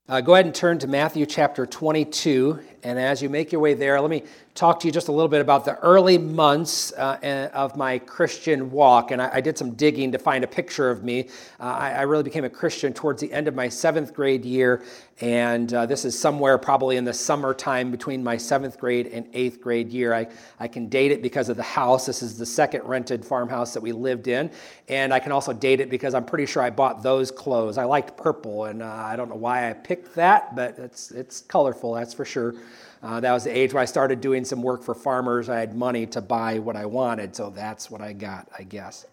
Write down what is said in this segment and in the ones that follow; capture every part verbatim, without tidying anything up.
Uh, go ahead and turn to Matthew chapter twenty-two, and as you make your way there, let me talk to you just a little bit about the early months uh, of my Christian walk, and I, I did some digging to find a picture of me. Uh, I, I really became a Christian towards the end of my seventh grade year, and uh, this is somewhere probably in the summertime between my seventh grade and eighth grade year. I, I can date it because of the house. This is the second rented farmhouse that we lived in, and I can also date it because I'm pretty sure I bought those clothes. I liked purple, and uh, I don't know why I picked that, but it's it's colorful, that's for sure. Uh, that was the age where I started doing some work for farmers. I had money to buy what I wanted, so that's what I got, I guess.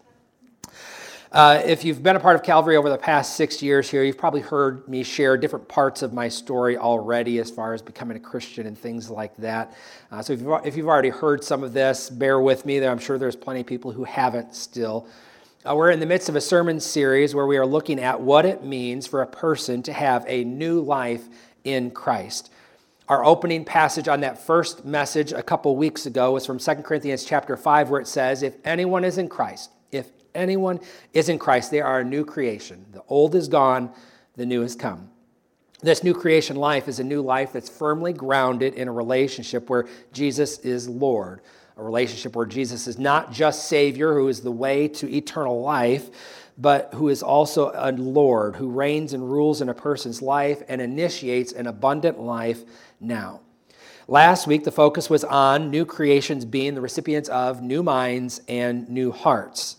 Uh, if you've been a part of Calvary over the past six years here, you've probably heard me share different parts of my story already as far as becoming a Christian and things like that. Uh, so if you've, if you've already heard some of this, bear with me. I'm sure there's plenty of people who haven't still. Uh, we're in the midst of a sermon series where we are looking at what it means for a person to have a new life in Christ. Our opening passage on that first message a couple weeks ago was from Second Corinthians chapter five, where it says, if anyone is in Christ, if anyone is in Christ, they are a new creation. The old is gone, the new has come. This new creation life is a new life that's firmly grounded in a relationship where Jesus is Lord, a relationship where Jesus is not just Savior, who is the way to eternal life, but who is also a Lord, who reigns and rules in a person's life and initiates an abundant life now. Last week, the focus was on new creations being the recipients of new minds and new hearts.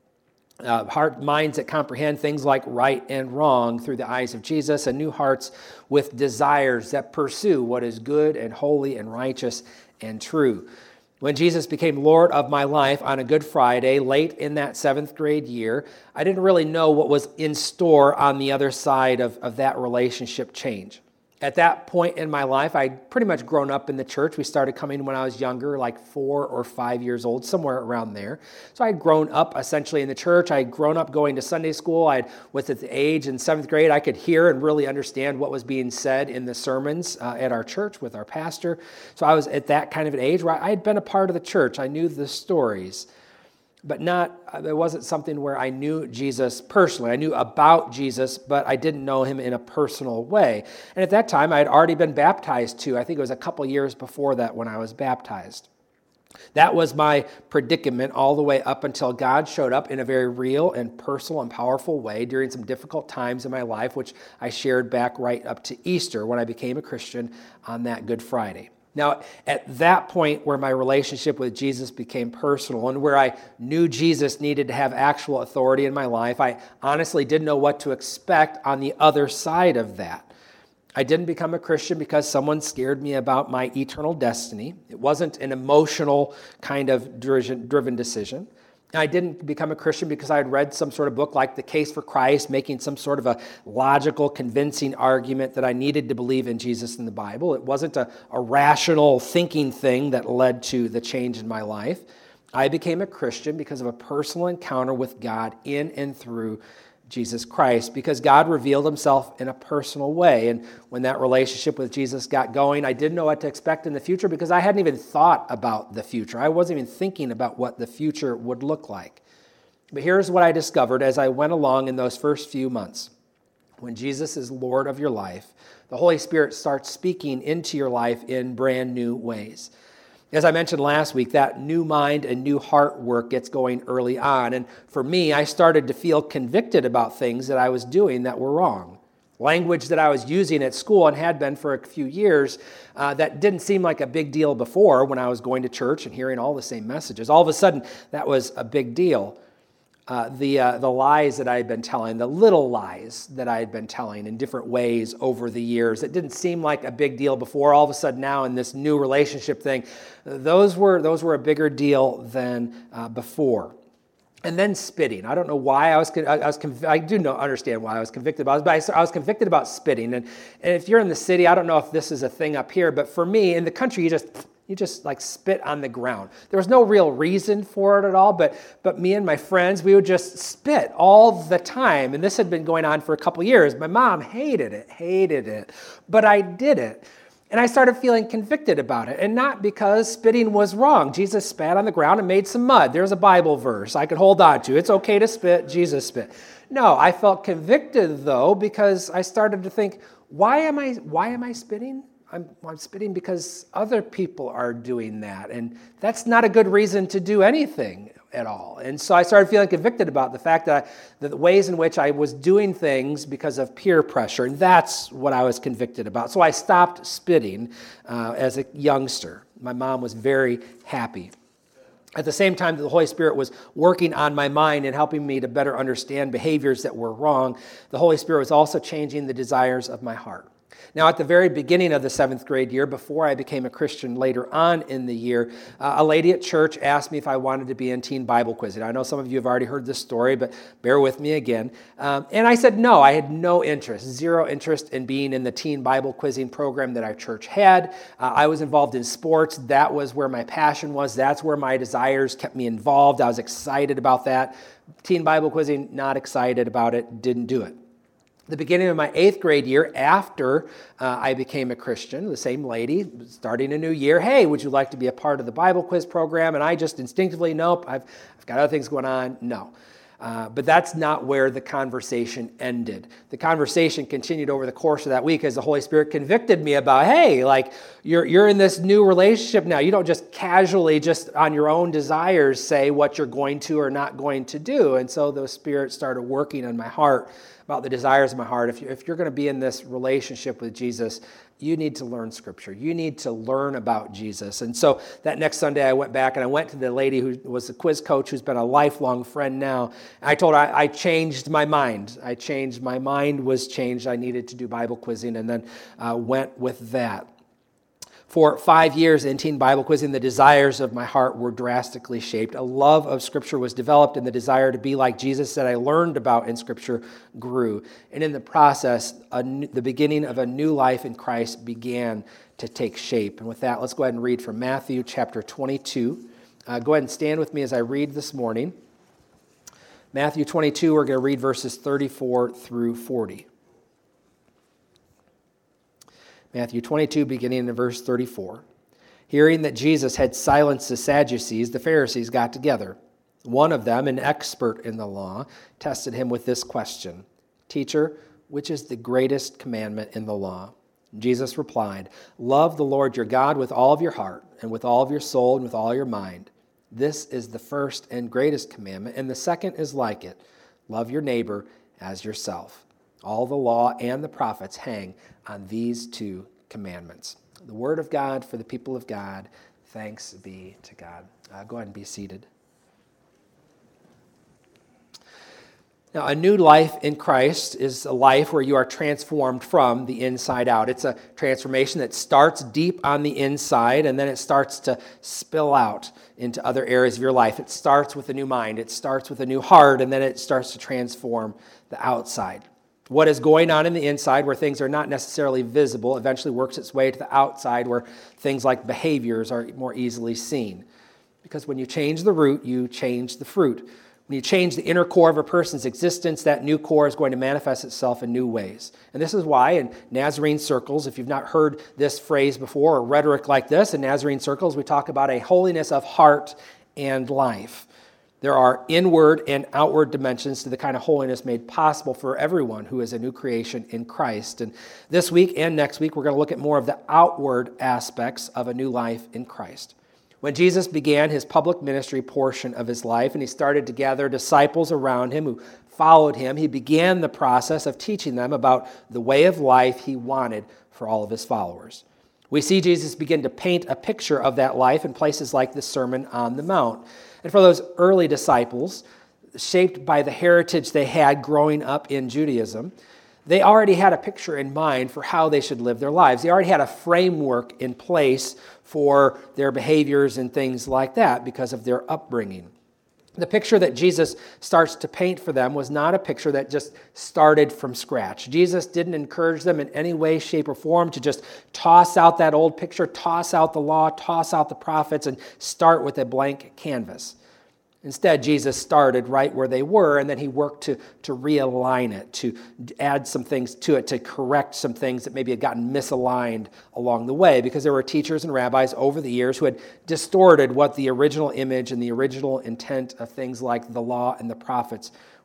Uh, heart minds that comprehend things like right and wrong through the eyes of Jesus, and new hearts with desires that pursue what is good and holy and righteous and true. When Jesus became Lord of my life on a Good Friday, late in that seventh grade year, I didn't really know what was in store on the other side of, of that relationship change. At that point in my life, I'd pretty much grown up in the church. We started coming when I was younger, like four or five years old, somewhere around there. So I'd grown up essentially in the church. I'd grown up going to Sunday school. I was at the age in seventh grade, I could hear and really understand what was being said in the sermons uh, at our church with our pastor. So I was at that kind of an age where I had been a part of the church. I knew the stories. But not, it wasn't something where I knew Jesus personally. I knew about Jesus, but I didn't know him in a personal way. And at that time, I had already been baptized too. I think it was a couple years before that when I was baptized. That was my predicament all the way up until God showed up in a very real and personal and powerful way during some difficult times in my life, which I shared back right up to Easter when I became a Christian on that Good Friday. Now, at that point where my relationship with Jesus became personal and where I knew Jesus needed to have actual authority in my life, I honestly didn't know what to expect on the other side of that. I didn't become a Christian because someone scared me about my eternal destiny. It wasn't an emotional kind of driven decision. I didn't become a Christian because I had read some sort of book like The Case for Christ, making some sort of a logical, convincing argument that I needed to believe in Jesus and the Bible. It wasn't a, a rational thinking thing that led to the change in my life. I became a Christian because of a personal encounter with God in and through Jesus Christ, because God revealed himself in a personal way. And when that relationship with Jesus got going, I didn't know what to expect in the future because I hadn't even thought about the future. I wasn't even thinking about what the future would look like. But here's what I discovered as I went along in those first few months. When Jesus is Lord of your life, the Holy Spirit starts speaking into your life in brand new ways. As I mentioned last week, that new mind and new heart work gets going early on. And for me, I started to feel convicted about things that I was doing that were wrong. Language that I was using at school and had been for a few years uh, that didn't seem like a big deal before when I was going to church and hearing all the same messages. All of a sudden, that was a big deal. Uh, the uh, the lies that I had been telling, the little lies that I had been telling in different ways over the years, it didn't seem like a big deal before. All of a sudden now in this new relationship thing, those were those were a bigger deal than uh, before. And then spitting. I don't know why I was I was I do not understand why I was convicted about it, but I was convicted about spitting. And, and if you're in the city, I don't know if this is a thing up here, but for me in the country, you just You just like spit on the ground. There was no real reason for it at all, but but me and my friends, we would just spit all the time. And this had been going on for a couple years. My mom hated it, hated it, but I did it. And I started feeling convicted about it, and not because spitting was wrong. Jesus spat on the ground and made some mud. There's a Bible verse I could hold on to. It's okay to spit, Jesus spit. No, I felt convicted though because I started to think, why am I why am I spitting? I'm, I'm spitting because other people are doing that, and that's not a good reason to do anything at all. And so I started feeling convicted about the fact that, I, that the ways in which I was doing things because of peer pressure, and that's what I was convicted about. So I stopped spitting uh, as a youngster. My mom was very happy. At the same time that the Holy Spirit was working on my mind and helping me to better understand behaviors that were wrong, the Holy Spirit was also changing the desires of my heart. Now, at the very beginning of the seventh grade year, before I became a Christian later on in the year, uh, a lady at church asked me if I wanted to be in teen Bible quizzing. I know some of you have already heard this story, but bear with me again. Um, and I said no, I had no interest, zero interest in being in the teen Bible quizzing program that our church had. Uh, I was involved in sports. That was where my passion was. That's where my desires kept me involved. I was excited about that. Teen Bible quizzing, not excited about it, didn't do it. The beginning of my eighth grade year, after uh, I became a Christian, the same lady, starting a new year, hey, would you like to be a part of the Bible quiz program? And I just instinctively, nope, I've, I've got other things going on, no. Uh, but that's not where the conversation ended. The conversation continued over the course of that week as the Holy Spirit convicted me about, hey, like you're you're in this new relationship now. You don't just casually, just on your own desires, say what you're going to or not going to do. And so the Spirit started working on my heart about the desires of my heart. If you're, if you're going to be in this relationship with Jesus, you need to learn Scripture. You need to learn about Jesus. And so that next Sunday I went back and I went to the lady who was the quiz coach, who's been a lifelong friend now. And I told her I, I changed my mind. I changed, my mind was changed. I needed to do Bible quizzing, and then uh, went with that. For five years in teen Bible quizzing, the desires of my heart were drastically shaped. A love of Scripture was developed, and the desire to be like Jesus that I learned about in Scripture grew. And in the process, a new, the beginning of a new life in Christ began to take shape. And with that, let's go ahead and read from Matthew chapter twenty-two. Uh, go ahead and stand with me as I read this morning. Matthew twenty-two, we're going to read verses thirty-four through forty. Matthew twenty-two, beginning in verse thirty-four. Hearing that Jesus had silenced the Sadducees, the Pharisees got together. One of them, an expert in the law, tested him with this question: Teacher, which is the greatest commandment in the law? Jesus replied, Love the Lord your God with all of your heart, and with all of your soul, and with all your mind. This is the first and greatest commandment, and the second is like it. Love your neighbor as yourself. All the law and the prophets hang on these two commandments. The word of God for the people of God. Thanks be to God. Uh, go ahead and be seated. Now, a new life in Christ is a life where you are transformed from the inside out. It's a transformation that starts deep on the inside, and then it starts to spill out into other areas of your life. It starts with a new mind. It starts with a new heart, and then it starts to transform the outside. What is going on in the inside, where things are not necessarily visible, eventually works its way to the outside, where things like behaviors are more easily seen. Because when you change the root, you change the fruit. When you change the inner core of a person's existence, that new core is going to manifest itself in new ways. And this is why in Nazarene circles, if you've not heard this phrase before or rhetoric like this, in Nazarene circles we talk about a holiness of heart and life. There are inward and outward dimensions to the kind of holiness made possible for everyone who is a new creation in Christ. And this week and next week, we're going to look at more of the outward aspects of a new life in Christ. When Jesus began his public ministry portion of his life, and he started to gather disciples around him who followed him, he began the process of teaching them about the way of life he wanted for all of his followers. We see Jesus begin to paint a picture of that life in places like the Sermon on the Mount. And for those early disciples, shaped by the heritage they had growing up in Judaism, they already had a picture in mind for how they should live their lives. They already had a framework in place for their behaviors and things like that because of their upbringing. The picture that Jesus starts to paint for them was not a picture that just started from scratch. Jesus didn't encourage them in any way, shape, or form to just toss out that old picture, toss out the law, toss out the prophets, and start with a blank canvas. Instead, Jesus started right where they were, and then he worked to, to realign it, to add some things to it, to correct some things that maybe had gotten misaligned along the way, because there were teachers and rabbis over the years who had distorted what the original image and the original intent of things like the law and the prophets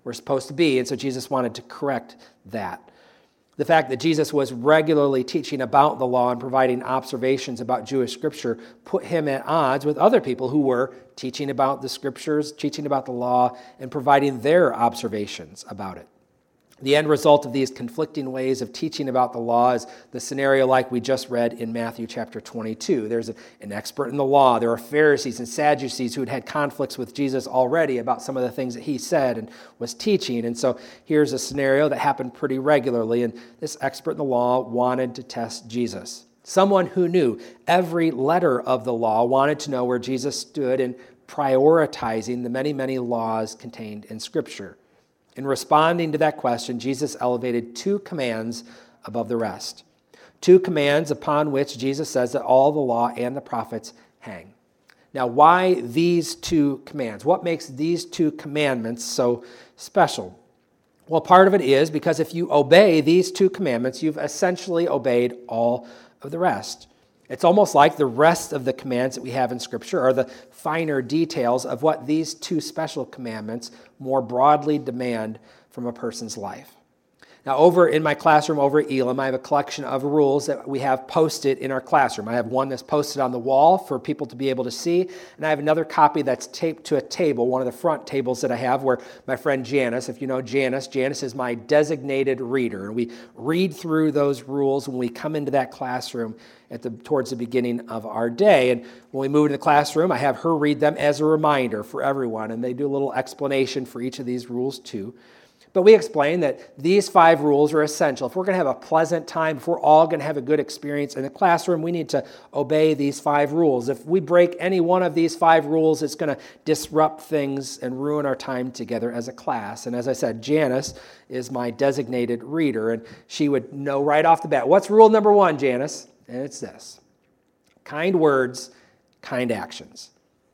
we're supposed to be. And so Jesus wanted to correct that. The fact that Jesus was regularly teaching about the law and providing observations about Jewish scripture put him at odds with other people who were teaching about the scriptures, teaching about the law, and providing their observations about it. The end result of these conflicting ways of teaching about the law is the scenario like we just read in Matthew chapter twenty-two. There's an expert in the law. There are Pharisees and Sadducees who had had conflicts with Jesus already about some of the things that he said and was teaching. And so here's a scenario that happened pretty regularly, and this expert in the law wanted to test Jesus. Someone who knew every letter of the law wanted to know where Jesus stood in prioritizing the many, many laws contained in Scripture. In responding to that question, Jesus elevated two commands above the rest. Two commands upon which Jesus says that all the law and the prophets hang. Now, why these two commands? What makes these two commandments so special? Well, part of it is because if you obey these two commandments, you've essentially obeyed all of the rest. It's almost like the rest of the commands that we have in Scripture are the finer details of what these two special commandments more broadly demand from a person's life. Now, over in my classroom over at Elam, I have a collection of rules that we have posted in our classroom. I have one that's posted on the wall for people to be able to see, and I have another copy that's taped to a table, one of the front tables that I have, where my friend Janice, if you know Janice, Janice is my designated reader. And we read through those rules when we come into that classroom at the towards the beginning of our day. And when we move into the classroom, I have her read them as a reminder for everyone, and they do a little explanation for each of these rules too. But we explain that these five rules are essential. If we're going to have a pleasant time, if we're all going to have a good experience in the classroom, we need to obey these five rules. If we break any one of these five rules, it's going to disrupt things and ruin our time together as a class. And as I said, Janice is my designated reader, and she would know right off the bat, what's rule number one, Janice? And it's this: kind words, kind actions.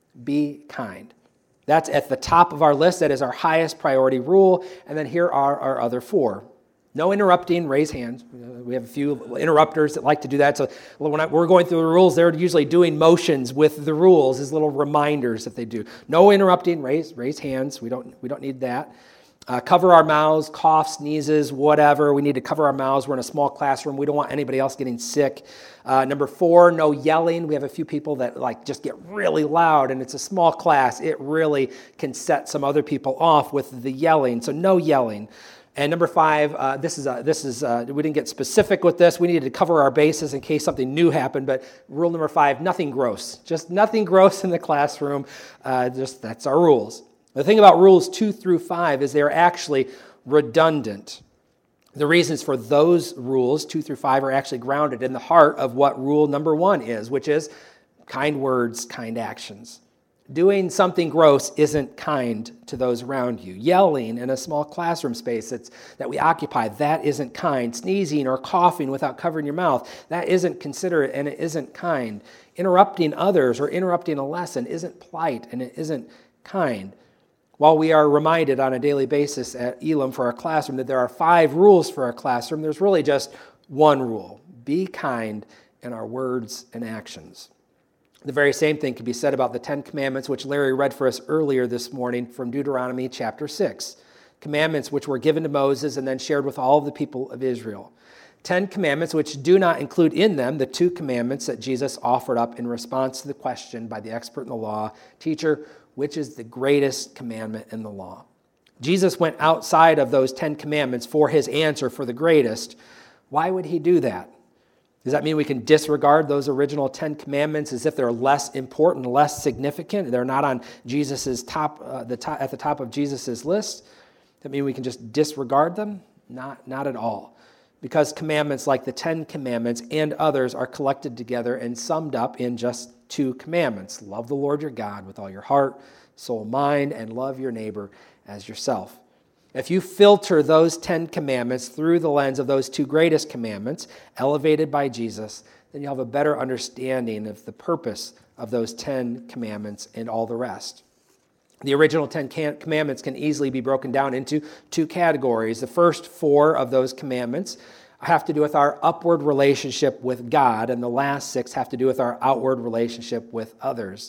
Be kind. That's at the top of our list. That is our highest priority rule. And then here are our other four. No interrupting, raise hands. We have a few interrupters that like to do that. So when I, we're going through the rules, they're usually doing motions with the rules as little reminders that they do. No interrupting, raise raise hands. We don't, we don't need that. Uh, cover our mouths, cough, sneezes, whatever. We need to cover our mouths. We're in a small classroom. We don't want anybody else getting sick. Uh, number four, no yelling. We have a few people that like just get really loud, and it's a small class. It really can set some other people off with the yelling. So no yelling. And number five, uh, this is a, this is a, we didn't get specific with this. We needed to cover our bases in case something new happened. But rule number five, nothing gross. Just nothing gross in the classroom. Uh, just that's our rules. The thing about rules two through five is they're actually redundant. The reasons for those rules, two through five, are actually grounded in the heart of what rule number one is, which is kind words, kind actions. Doing something gross isn't kind to those around you. Yelling in a small classroom space that's, that we occupy, that isn't kind. Sneezing or coughing without covering your mouth, that isn't considerate and it isn't kind. Interrupting others or interrupting a lesson isn't polite and it isn't kind. While we are reminded on a daily basis at Elam for our classroom that there are five rules for our classroom, there's really just one rule: be kind in our words and actions. The very same thing can be said about the Ten Commandments, which Larry read for us earlier this morning from Deuteronomy chapter six. Commandments which were given to Moses and then shared with all of the people of Israel. Ten Commandments which do not include in them the two commandments that Jesus offered up in response to the question by the expert in the law, "Teacher, which is the greatest commandment in the law?" Jesus went outside of those Ten Commandments for his answer for the greatest. Why would he do that? Does that mean we can disregard those original Ten Commandments as if they're less important, less significant? They're not on Jesus's top, uh, the top, at the top of Jesus's list? Does that mean we can just disregard them? Not, not at all. Because commandments like the Ten Commandments and others are collected together and summed up in just two commandments. Love the Lord your God with all your heart, soul, mind, and love your neighbor as yourself. If you filter those Ten Commandments through the lens of those two greatest commandments, elevated by Jesus, then you'll have a better understanding of the purpose of those Ten Commandments and all the rest. The original Ten Commandments can easily be broken down into two categories. The first four of those commandments have to do with our upward relationship with God, and the last six have to do with our outward relationship with others.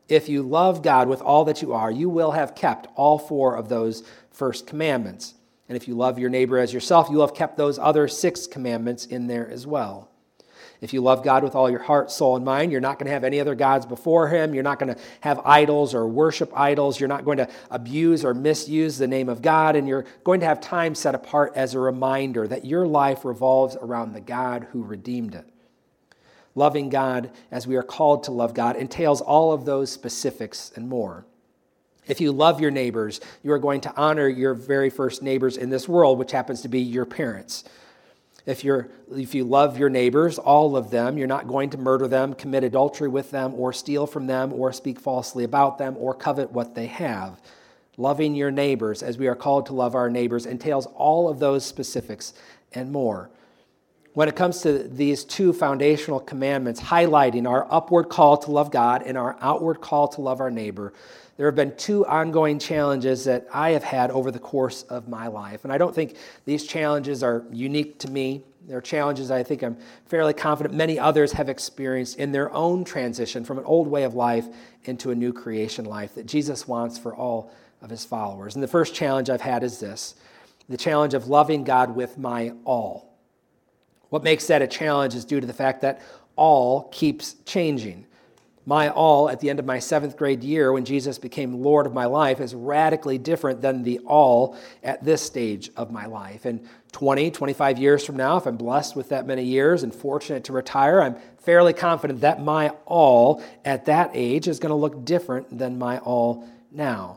If you love God with all that you are, you will have kept all four of those first commandments. And if you love your neighbor as yourself, you will have kept those other six commandments in there as well. If you love God with all your heart, soul, and mind, you're not going to have any other gods before him. You're not going to have idols or worship idols. You're not going to abuse or misuse the name of God. And you're going to have time set apart as a reminder that your life revolves around the God who redeemed it. Loving God as we are called to love God entails all of those specifics and more. If you love your neighbors, you are going to honor your very first neighbors in this world, which happens to be your parents. If you're, if you love your neighbors, all of them, you're not going to murder them, commit adultery with them, or steal from them, or speak falsely about them, or covet what they have. Loving your neighbors, as we are called to love our neighbors, entails all of those specifics and more. When it comes to these two foundational commandments, highlighting our upward call to love God and our outward call to love our neighbor, there have been two ongoing challenges that I have had over the course of my life. And I don't think these challenges are unique to me. They're challenges I think I'm fairly confident many others have experienced in their own transition from an old way of life into a new creation life that Jesus wants for all of his followers. And the first challenge I've had is this, the challenge of loving God with my all. What makes that a challenge is due to the fact that all keeps changing. My all at the end of my seventh grade year when Jesus became Lord of my life is radically different than the all at this stage of my life. And twenty, twenty-five years from now, if I'm blessed with that many years and fortunate to retire, I'm fairly confident that my all at that age is going to look different than my all now.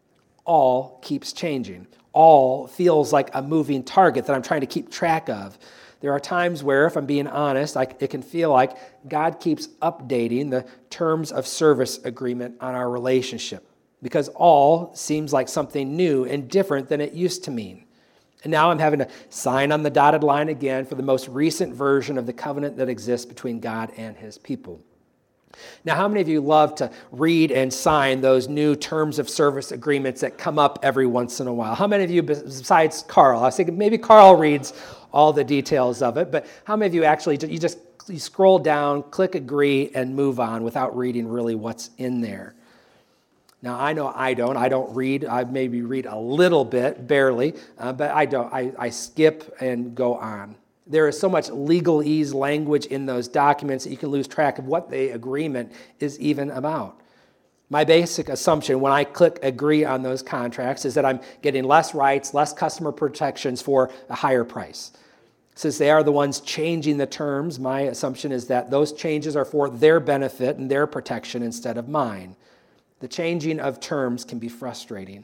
All keeps changing. All feels like a moving target that I'm trying to keep track of. There are times where, if I'm being honest, I, it can feel like God keeps updating the terms of service agreement on our relationship because all seems like something new and different than it used to mean. And now I'm having to sign on the dotted line again for the most recent version of the covenant that exists between God and his people. Now, how many of you love to read and sign those new terms of service agreements that come up every once in a while? How many of you, besides Carl, I was thinking maybe Carl reads all the details of it, but how many of you actually, you just you scroll down, click agree, and move on without reading really what's in there? Now, I know I don't. I don't read. I maybe read a little bit, barely, uh, but I don't. I, I skip and go on. There is so much legalese language in those documents that you can lose track of what the agreement is even about. My basic assumption when I click agree on those contracts is that I'm getting less rights, less customer protections for a higher price. Since they are the ones changing the terms, my assumption is that those changes are for their benefit and their protection instead of mine. The changing of terms can be frustrating.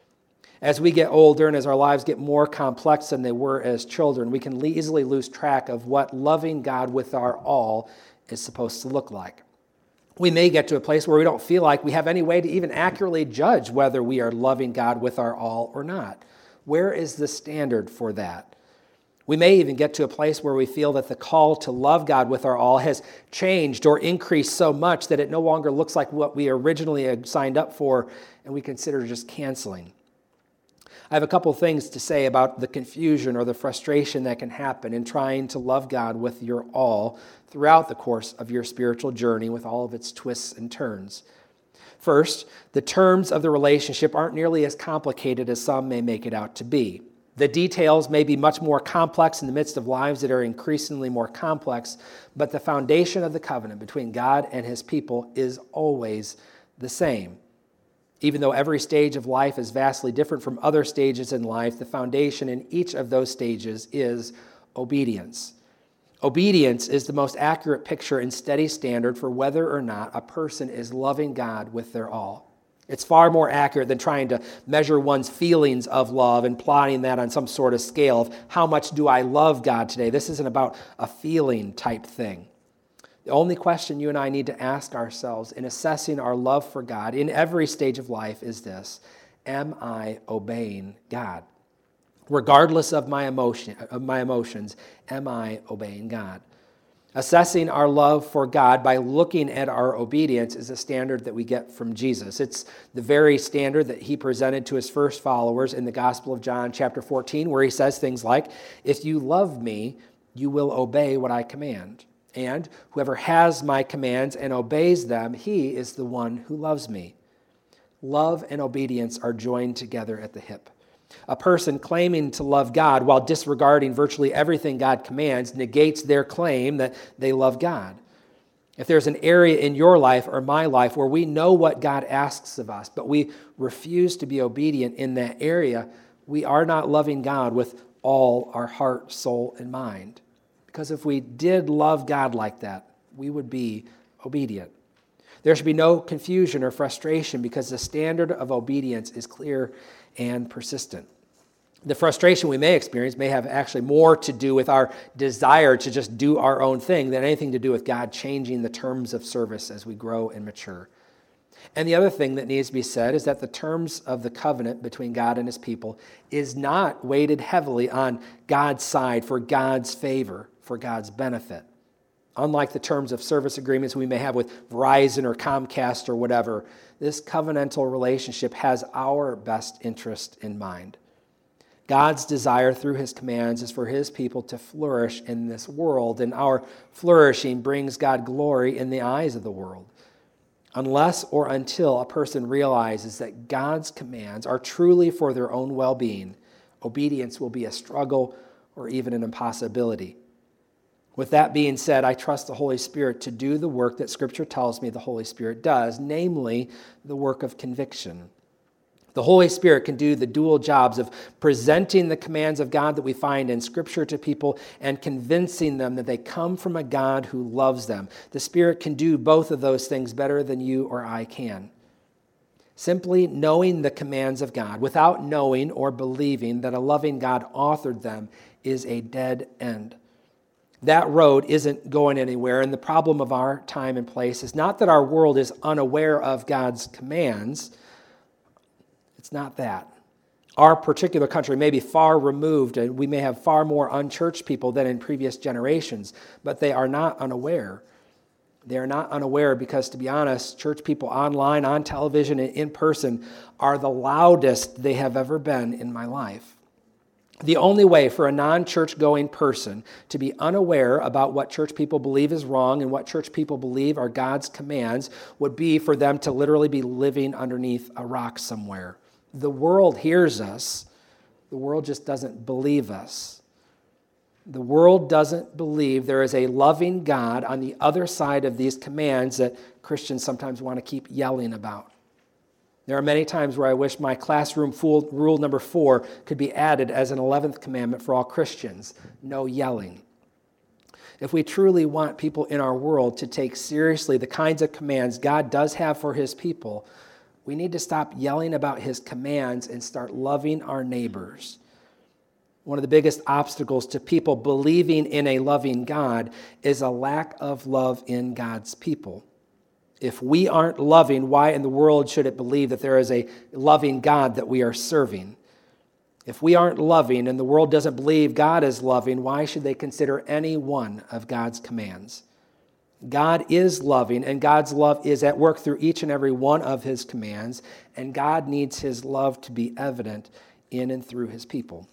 As we get older and as our lives get more complex than they were as children, we can easily lose track of what loving God with our all is supposed to look like. We may get to a place where we don't feel like we have any way to even accurately judge whether we are loving God with our all or not. Where is the standard for that? We may even get to a place where we feel that the call to love God with our all has changed or increased so much that it no longer looks like what we originally had signed up for, and we consider just canceling. I have a couple things to say about the confusion or the frustration that can happen in trying to love God with your all throughout the course of your spiritual journey with all of its twists and turns. First, the terms of the relationship aren't nearly as complicated as some may make it out to be. The details may be much more complex in the midst of lives that are increasingly more complex, but the foundation of the covenant between God and his people is always the same. Even though every stage of life is vastly different from other stages in life, the foundation in each of those stages is obedience. Obedience is the most accurate picture and steady standard for whether or not a person is loving God with their all. It's far more accurate than trying to measure one's feelings of love and plotting that on some sort of scale of how much do I love God today. This isn't about a feeling type thing. The only question you and I need to ask ourselves in assessing our love for God in every stage of life is this: am I obeying God? Regardless of my emotion, of my emotions, am I obeying God? Assessing our love for God by looking at our obedience is a standard that we get from Jesus. It's the very standard that he presented to his first followers in the Gospel of John, chapter fourteen, where he says things like, "If you love me, you will obey what I command. And whoever has my commands and obeys them, he is the one who loves me. Love and obedience are joined together at the hip. A person claiming to love God while disregarding virtually everything God commands negates their claim that they love God. If there's an area in your life or my life where we know what God asks of us, but we refuse to be obedient in that area, we are not loving God with all our heart, soul, and mind. Because if we did love God like that, we would be obedient. There should be no confusion or frustration because the standard of obedience is clear and persistent. The frustration we may experience may have actually more to do with our desire to just do our own thing than anything to do with God changing the terms of service as we grow and mature. And the other thing that needs to be said is that the terms of the covenant between God and his people is not weighted heavily on God's side for God's favor, for God's benefit. Unlike the terms of service agreements we may have with Verizon or Comcast or whatever, this covenantal relationship has our best interest in mind. God's desire through his commands is for his people to flourish in this world, and our flourishing brings God glory in the eyes of the world. Unless or until a person realizes that God's commands are truly for their own well-being, obedience will be a struggle or even an impossibility. With that being said, I trust the Holy Spirit to do the work that Scripture tells me the Holy Spirit does, namely the work of conviction. The Holy Spirit can do the dual jobs of presenting the commands of God that we find in Scripture to people and convincing them that they come from a God who loves them. The Spirit can do both of those things better than you or I can. Simply knowing the commands of God without knowing or believing that a loving God authored them is a dead end. That road isn't going anywhere, and the problem of our time and place is not that our world is unaware of God's commands. It's not that. Our particular country may be far removed, and we may have far more unchurched people than in previous generations, but they are not unaware. They are not unaware because, to be honest, church people online, on television, and in person are the loudest they have ever been in my life. The only way for a non-church-going person to be unaware about what church people believe is wrong and what church people believe are God's commands would be for them to literally be living underneath a rock somewhere. The world hears us. The world just doesn't believe us. The world doesn't believe there is a loving God on the other side of these commands that Christians sometimes want to keep yelling about. There are many times where I wish my classroom rule number four could be added as an eleventh commandment for all Christians: no yelling. If we truly want people in our world to take seriously the kinds of commands God does have for his people, we need to stop yelling about his commands and start loving our neighbors. One of the biggest obstacles to people believing in a loving God is a lack of love in God's people. If we aren't loving, why in the world should it believe that there is a loving God that we are serving? If we aren't loving and the world doesn't believe God is loving, why should they consider any one of God's commands? God is loving, and God's love is at work through each and every one of his commands, and God needs his love to be evident in and through his people.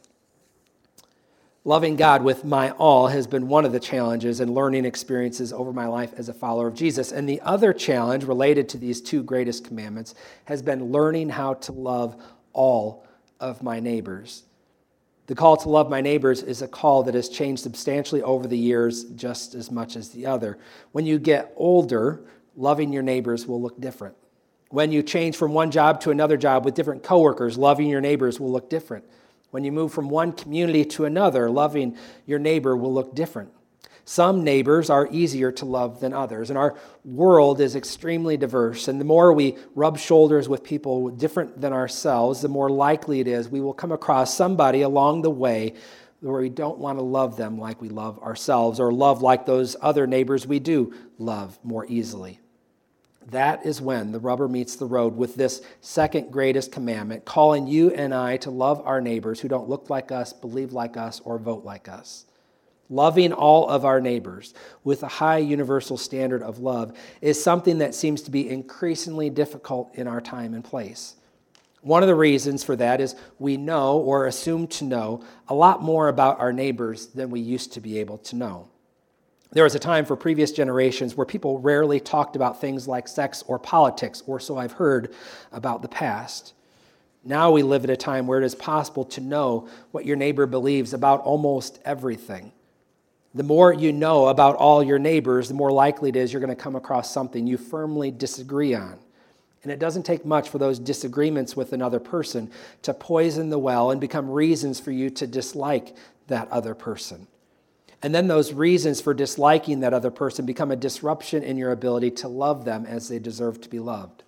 Loving God with my all has been one of the challenges and learning experiences over my life as a follower of Jesus. And the other challenge related to these two greatest commandments has been learning how to love all of my neighbors. The call to love my neighbors is a call that has changed substantially over the years just as much as the other. When you get older, loving your neighbors will look different. When you change from one job to another job with different coworkers, loving your neighbors will look different. When you move from one community to another, loving your neighbor will look different. Some neighbors are easier to love than others, and our world is extremely diverse. And the more we rub shoulders with people different than ourselves, the more likely it is we will come across somebody along the way where we don't want to love them like we love ourselves, or love like those other neighbors we do love more easily. That is when the rubber meets the road with this second greatest commandment, calling you and I to love our neighbors who don't look like us, believe like us, or vote like us. Loving all of our neighbors with a high universal standard of love is something that seems to be increasingly difficult in our time and place. One of the reasons for that is we know, or assume to know, a lot more about our neighbors than we used to be able to know. There was a time for previous generations where people rarely talked about things like sex or politics, or so I've heard about the past. Now we live at a time where it is possible to know what your neighbor believes about almost everything. The more you know about all your neighbors, the more likely it is you're going to come across something you firmly disagree on. And it doesn't take much for those disagreements with another person to poison the well and become reasons for you to dislike that other person. And then those reasons for disliking that other person become a disruption in your ability to love them as they deserve to be loved.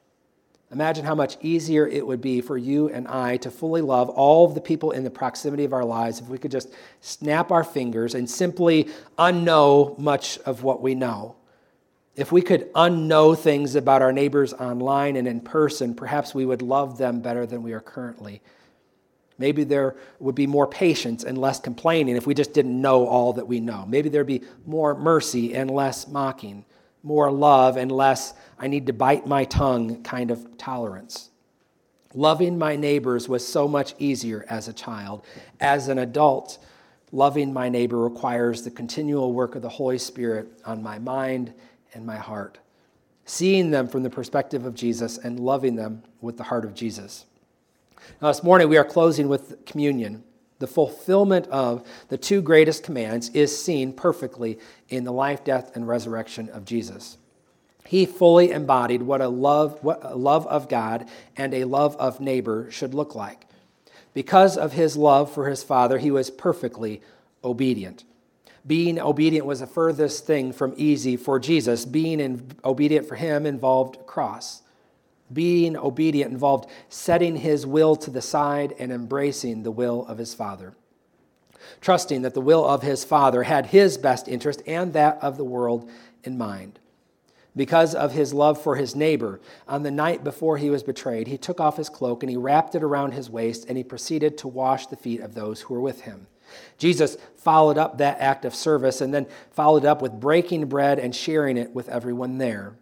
Imagine how much easier it would be for you and I to fully love all of the people in the proximity of our lives if we could just snap our fingers and simply unknow much of what we know. If we could unknow things about our neighbors online and in person, perhaps we would love them better than we are currently. Maybe there would be more patience and less complaining if we just didn't know all that we know. Maybe there'd be more mercy and less mocking, more love and less I need to bite my tongue kind of tolerance. Loving my neighbors was so much easier as a child. As an adult, loving my neighbor requires the continual work of the Holy Spirit on my mind and my heart, seeing them from the perspective of Jesus and loving them with the heart of Jesus. Now, this morning we are closing with communion. The fulfillment of the two greatest commands is seen perfectly in the life, death, and resurrection of Jesus. He fully embodied what a love, what a love of God and a love of neighbor should look like. Because of his love for his Father, he was perfectly obedient. Being obedient was the furthest thing from easy for Jesus. Being in, obedient for him involved a cross. Being obedient involved setting his will to the side and embracing the will of his Father. Trusting that the will of his Father had his best interest and that of the world in mind. Because of his love for his neighbor, on the night before he was betrayed, he took off his cloak and he wrapped it around his waist and he proceeded to wash the feet of those who were with him. Jesus followed up that act of service and then followed up with breaking bread and sharing it with everyone there.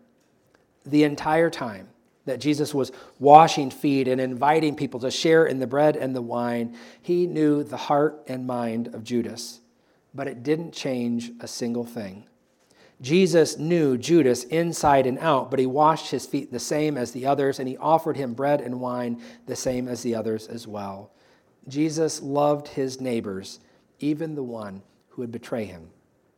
The entire time that Jesus was washing feet and inviting people to share in the bread and the wine, he knew the heart and mind of Judas, but it didn't change a single thing. Jesus knew Judas inside and out, but he washed his feet the same as the others, and he offered him bread and wine the same as the others as well. Jesus loved his neighbors, even the one who would betray him.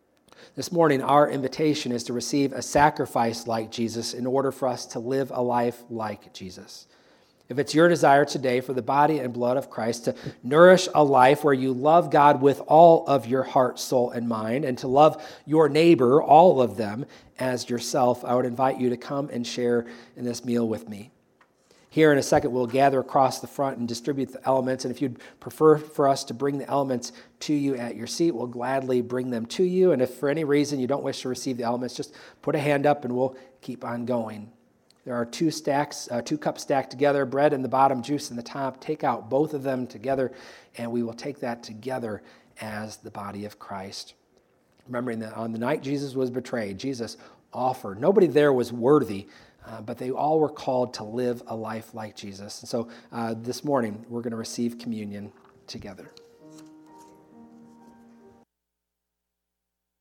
This morning, our invitation is to receive a sacrifice like Jesus in order for us to live a life like Jesus. If it's your desire today for the body and blood of Christ to nourish a life where you love God with all of your heart, soul, and mind, and to love your neighbor, all of them, as yourself, I would invite you to come and share in this meal with me. Here in a second, we'll gather across the front and distribute the elements. And if you'd prefer for us to bring the elements to you at your seat, we'll gladly bring them to you. And if for any reason you don't wish to receive the elements, just put a hand up and we'll keep on going. There are two stacks, uh, two cups stacked together, bread in the bottom, juice in the top. Take out both of them together, and we will take that together as the body of Christ. Remembering that on the night Jesus was betrayed, Jesus offered. Nobody there was worthy, uh, but they all were called to live a life like Jesus. And so uh, this morning, we're going to receive communion together.